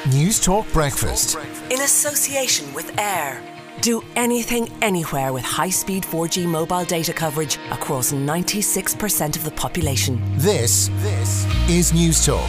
News Talk Breakfast. In association with Air. Do anything, anywhere with high-speed 4G mobile data coverage across 96% of the population. This is News Talk.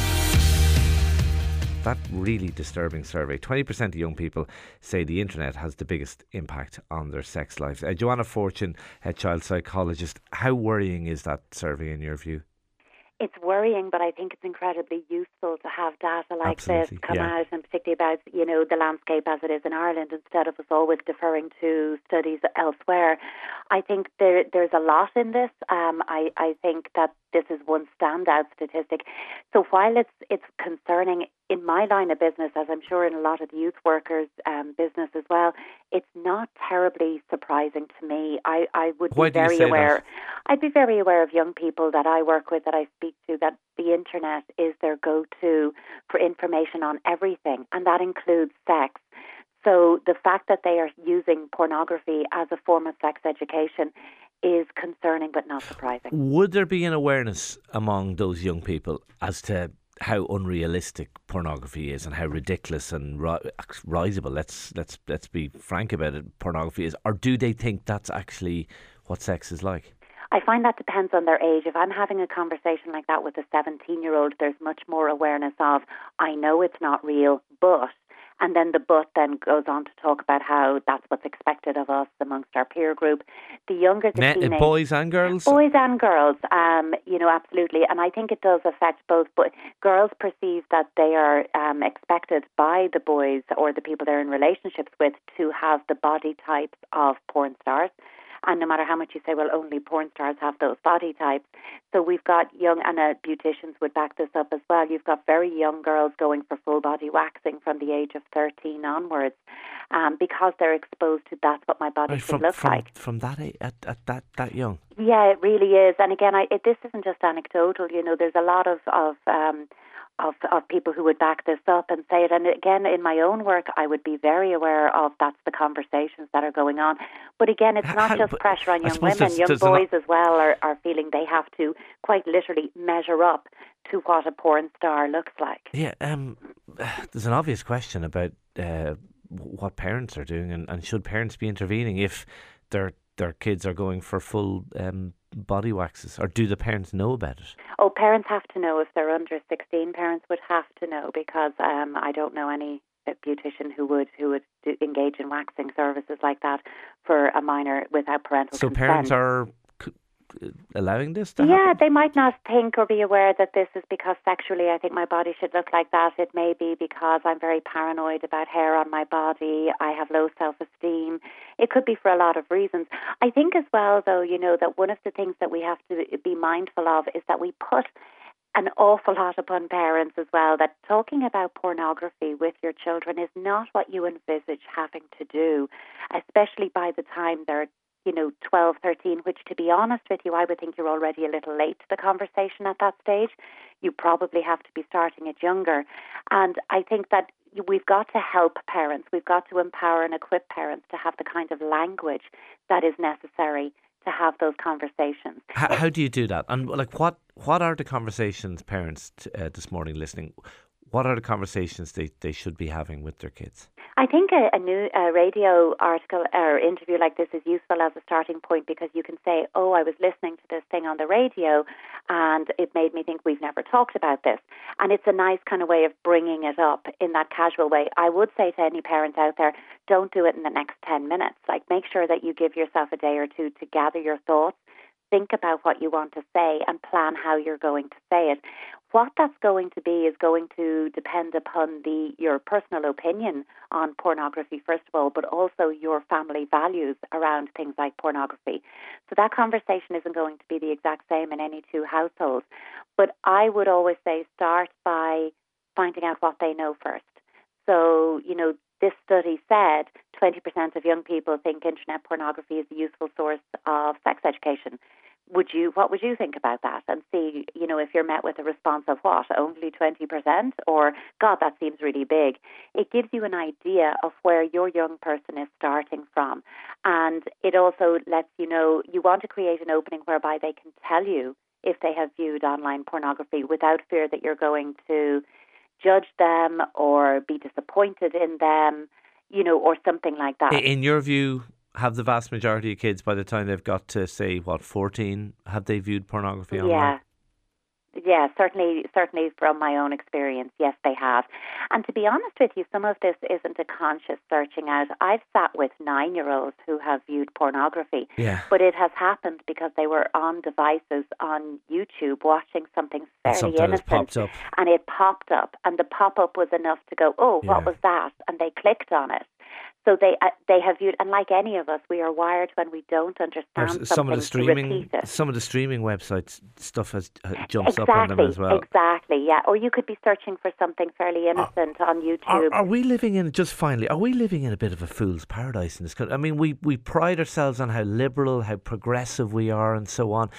That really disturbing survey. 20% of young people say the internet has the biggest impact on their sex lives. Joanna Fortune, head child psychologist, how worrying is that survey in your view? It's worrying, but I think it's incredibly useful to have data like this come out, and particularly about, the landscape as it is in Ireland, instead of us always deferring to studies elsewhere. I think there's a lot in this. I think that this is one standout statistic. So while it's concerning in my line of business, as I'm sure in a lot of the youth workers' business as well, it's not terribly surprising to me. I would be very aware. I'd be very aware of young people that I work with, that I speak to, that the internet is their go-to for information on everything, and that includes sex. So the fact that they are using pornography as a form of sex education is concerning but not surprising. Would there be an awareness among those young people as to how unrealistic pornography is and how ridiculous and risible, let's be frank about it, pornography is? Or do they think that's actually what sex is like? I find that depends on their age. If I'm having a conversation like that with a 17-year-old, there's much more awareness of, I know it's not real, but... And then the but then goes on to talk about how that's what's expected of us amongst our peer group. The younger the teenage... Boys and girls? Boys and girls, absolutely. And I think it does affect both. But girls perceive that they are expected by the boys or the people they're in relationships with to have the body types of porn stars. And no matter how much you say, well, only porn stars have those body types. So we've got young, and beauticians would back this up as well, you've got very young girls going for full body waxing from the age of 13 onwards, because they're exposed to that's what my body should look like. From that age, at that young? Yeah, it really is. And again, this isn't just anecdotal. There's a lot of people who would back this up and say it. And again, in my own work, I would be very aware of that's the conversations that are going on. But again, it's not just pressure on young women. Young boys as well are feeling they have to quite literally measure up to what a porn star looks like. Yeah, there's an obvious question about what parents are doing, and should parents be intervening if their kids are going for full body waxes, or do the parents know about it? Oh, parents have to know. If they're under 16, parents would have to know, because I don't know any beautician who would engage in waxing services like that for a minor without parental consent. So parents are allowing this to happen? Yeah, they might not think or be aware that this is because sexually I think my body should look like that. It may be because I'm very paranoid about hair on my body. I have low self-esteem. It could be for a lot of reasons. I think as well, though, that one of the things that we have to be mindful of is that we put an awful lot upon parents as well, that talking about pornography with your children is not what you envisage having to do, especially by the time they're 12, 13, which, to be honest with you, I would think you're already a little late to the conversation at that stage. You probably have to be starting it younger. And I think that we've got to help parents. We've got to empower and equip parents to have the kind of language that is necessary to have those conversations. How do you do that? And what are the conversations, parents this morning listening, what are the conversations they should be having with their kids? I think a new radio article or interview like this is useful as a starting point, because you can say, oh, I was listening to this thing on the radio and it made me think we've never talked about this. And it's a nice kind of way of bringing it up in that casual way. I would say to any parents out there, don't do it in the next 10 minutes. Make sure that you give yourself a day or two to gather your thoughts, think about what you want to say and plan how you're going to say it. What that's going to be is going to depend upon your personal opinion on pornography, first of all, but also your family values around things like pornography. So that conversation isn't going to be the exact same in any two households. But I would always say start by finding out what they know first. So, this study said 20% of young people think internet pornography is a useful source of sex education. What would you think about that? And see, if you're met with a response of what, only 20%? Or, God, that seems really big. It gives you an idea of where your young person is starting from. And it also lets you know you want to create an opening whereby they can tell you if they have viewed online pornography without fear that you're going to judge them or be disappointed in them, or something like that. In your view, have the vast majority of kids, by the time they've got to, say, 14, have they viewed pornography online? Yeah, certainly from my own experience, yes, they have. And to be honest with you, some of this isn't a conscious searching out. I've sat with 9-year-olds who have viewed pornography, but it has happened because they were on devices on YouTube watching something fairly innocent. Popped up. And it popped up, and the pop-up was enough to go, what was that? And they clicked on it. So they have viewed, and like any of us, we are wired when we don't understand something some of the streaming, to repeat it. Some of the streaming websites stuff has jumps up on them as well. Exactly, yeah. Or you could be searching for something fairly innocent on YouTube. Are we living in, just finally, are we living in a bit of a fool's paradise in this country? I mean, we pride ourselves on how liberal, how progressive we are, and so on.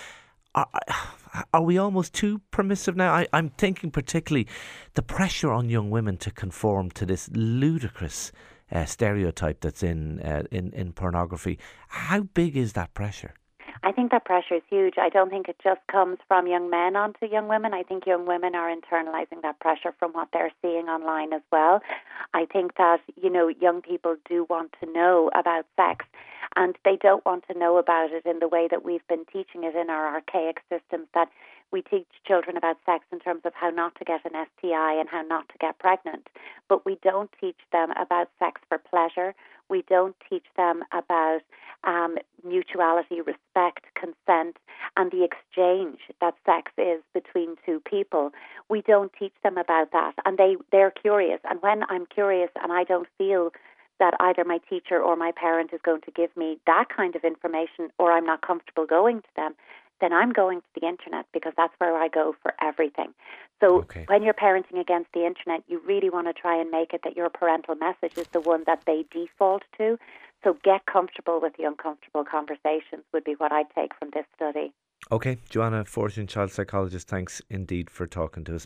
Are we almost too permissive now? I'm thinking particularly the pressure on young women to conform to this ludicrous stereotype that's in pornography. How big is that pressure? I think that pressure is huge. I don't think it just comes from young men onto young women. I think young women are internalising that pressure from what they're seeing online as well. I think that, young people do want to know about sex, and they don't want to know about it in the way that we've been teaching it in our archaic systems, that we teach children about sex in terms of how not to get an STI and how not to get pregnant. But we don't teach them about sex for pleasure. We don't teach them about mutuality, respect, consent, and the exchange that sex is between two people. We don't teach them about that, and they're curious. And when I'm curious and I don't feel that either my teacher or my parent is going to give me that kind of information, or I'm not comfortable going to them, then I'm going to the internet, because that's where I go for everything. So when you're parenting against the internet, you really want to try and make it that your parental message is the one that they default to. So get comfortable with the uncomfortable conversations would be what I'd take from this study. Okay, Joanna Fortune, child psychologist, thanks indeed for talking to us.